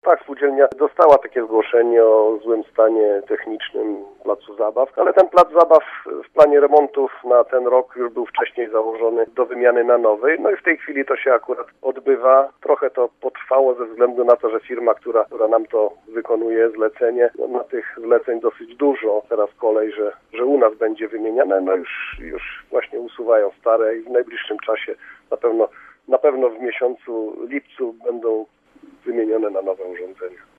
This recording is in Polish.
Tak, spółdzielnia dostała takie zgłoszenie o złym stanie technicznym placu zabaw, ale ten plac zabaw w planie remontów na ten rok już był wcześniej założony do wymiany na nowy. No i w tej chwili to się akurat odbywa. Trochę to potrwało ze względu na to, że firma, która nam to wykonuje zlecenie, ma tych zleceń dosyć dużo. Teraz kolej, że u nas będzie wymieniane, no już właśnie usuwają stare i w najbliższym czasie na pewno w miesiącu lipcu będą wymienione na nowe urządzenia.